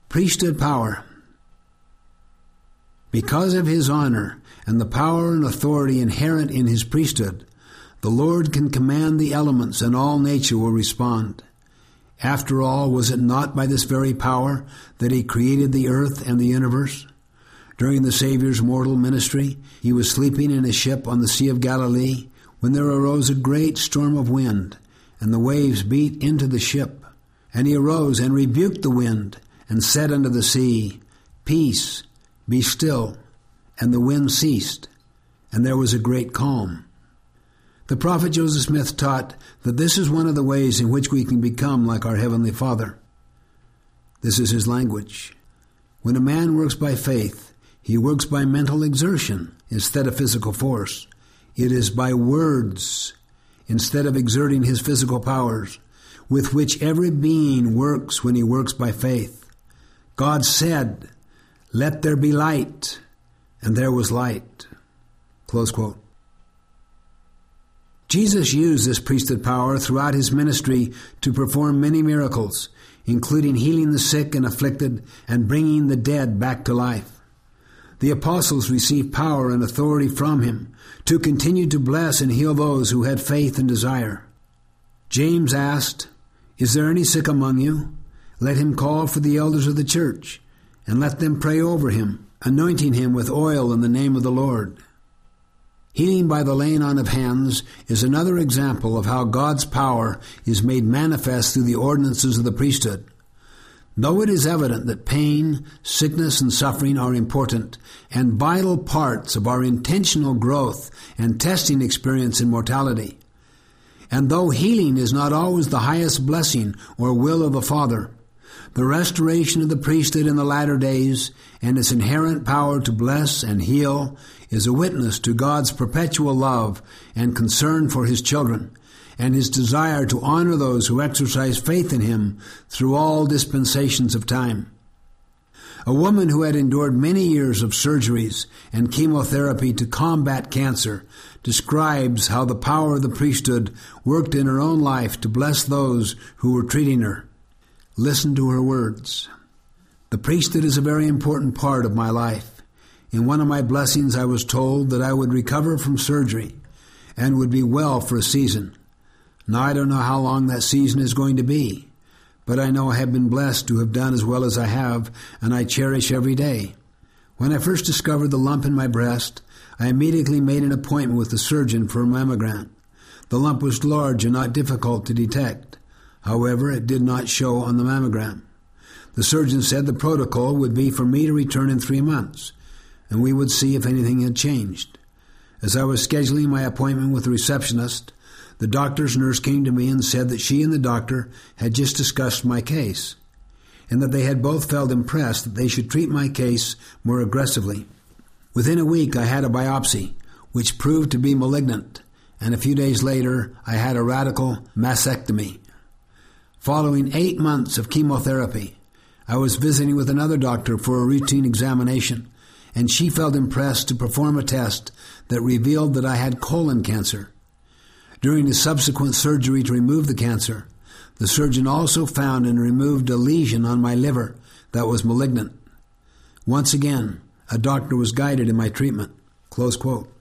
Priesthood power. Because of his honor and the power and authority inherent in his priesthood, the Lord can command the elements and all nature will respond. After all, was it not by this very power that he created the earth and the universe? During the Savior's mortal ministry, he was sleeping in a ship on the Sea of Galilee when there arose a great storm of wind, and the waves beat into the ship. And he arose and rebuked the wind, and said unto the sea, Peace, be still. And the wind ceased, and there was a great calm. The prophet Joseph Smith taught that this is one of the ways in which we can become like our Heavenly Father. This is his language. When a man works by faith, he works by mental exertion instead of physical force. It is by words instead of exerting his physical powers, with which every being works when he works by faith. God said, Let there be light, and there was light. Close quote. Jesus used this priesthood power throughout his ministry to perform many miracles, including healing the sick and afflicted and bringing the dead back to life. The apostles received power and authority from him to continue to bless and heal those who had faith and desire. James asked, Is there any sick among you? Let him call for the elders of the church, and let them pray over him, anointing him with oil in the name of the Lord. Healing by the laying on of hands is another example of how God's power is made manifest through the ordinances of the priesthood. Though it is evident that pain, sickness, and suffering are important and vital parts of our intentional growth and testing experience in mortality, and though healing is not always the highest blessing or will of the Father, the restoration of the priesthood in the latter days and its inherent power to bless and heal is a witness to God's perpetual love and concern for his children, and his desire to honor those who exercise faith in him through all dispensations of time. A woman who had endured many years of surgeries and chemotherapy to combat cancer describes how the power of the priesthood worked in her own life to bless those who were treating her. Listen to her words. The priesthood is a very important part of my life. In one of my blessings, I was told that I would recover from surgery and would be well for a season. Now, I don't know how long that season is going to be, but I know I have been blessed to have done as well as I have, and I cherish every day. When I first discovered the lump in my breast, I immediately made an appointment with the surgeon for a mammogram. The lump was large and not difficult to detect. However, it did not show on the mammogram. The surgeon said the protocol would be for me to return in 3 months, and we would see if anything had changed. As I was scheduling my appointment with the receptionist, the doctor's nurse came to me and said that she and the doctor had just discussed my case, and that they had both felt impressed that they should treat my case more aggressively. Within a week, I had a biopsy, which proved to be malignant, and a few days later, I had a radical mastectomy. Following 8 months of chemotherapy, I was visiting with another doctor for a routine examination, and she felt impressed to perform a test that revealed that I had colon cancer. During the subsequent surgery to remove the cancer, the surgeon also found and removed a lesion on my liver that was malignant. Once again, a doctor was guided in my treatment. Close quote.